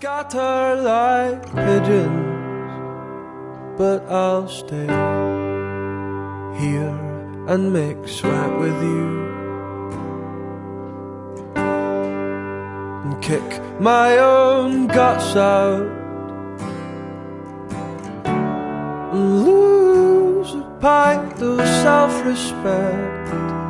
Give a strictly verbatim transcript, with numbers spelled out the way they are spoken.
scatter like pigeons, but I'll stay here and make sweat with you, and kick my own guts out, and lose a pint of self-respect.